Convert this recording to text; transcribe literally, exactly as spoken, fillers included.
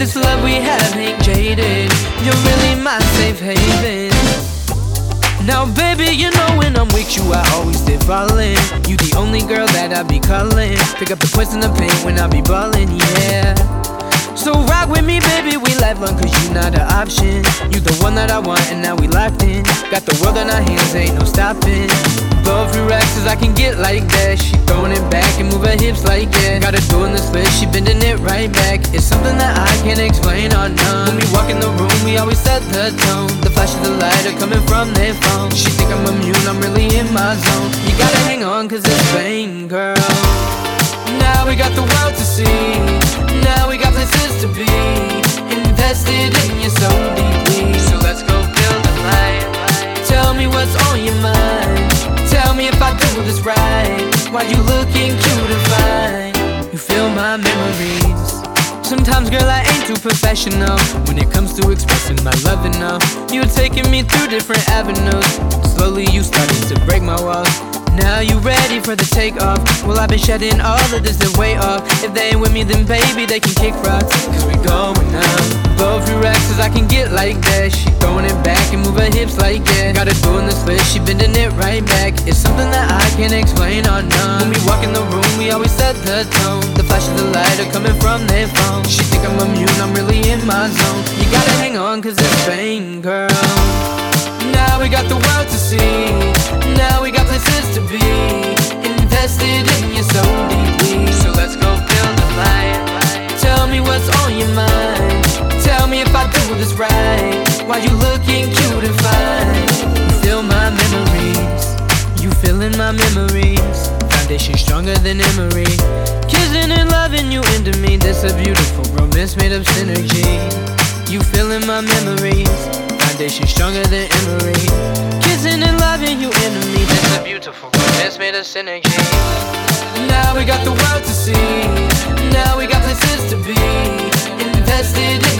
this love we have ain't jaded. You're really my safe haven. Now baby, you know when I'm with you I always stay fallin'. You the only girl that I be callin'. Pick up the points in the paint when I be ballin', yeah. So rock with me baby, we lifelong cause you not an option. You the one that I want and now we locked in. Got the world in our hands, ain't no stopping. Blow a few racks cause I can get like that. She throwing it back and move her hips like that. Got her doing the split, she bending it right back. It's something that I can't explain or none. When we walk in the room, we always set the tone. The flash of the light are coming from their phone. She think I'm immune, I'm really in my zone. You gotta hang on cause it's vain, girl. Now we got the world to see. Now we got places to be. Invested in you so deeply. So let's go build a life. Tell me what's on your mind. Tell me if I do this right. Why you looking cute and fine? You feel my memories. Sometimes girl I ain't too professional when it comes to expressing my love enough. You're taking me through different avenues. Slowly you started to break my walls. Now you ready for the takeoff. Well I've been shedding all of this and weight off. If they ain't with me then baby they can kick rocks. Cause we going now. Blow a few racks cause I can get like that. She throwing it back and move her hips like that. Got her doing the split, she bending it right back. It's something that I can't explain or none. When we walk in the room we always set the tone. The flash of the light are coming from their phone. She think I'm immune, I'm really in my zone. You gotta hang on cause it's vain, girl. Now we got the world to see. Now we got places to be. Invested in you so deeply. So let's go build a life. Tell me what's on your mind. Tell me if I do this right. Why you looking cute and fine? You feel my memories. You feeling my memories. Foundation stronger than Emery. Kissing and loving you into me. This a beautiful romance made of synergy. You feeling my memories. Foundation stronger than Emery. Kissing and loving you into me. This a beautiful romance made of synergy. Now we got the world to see. Now we got places to be. Invested in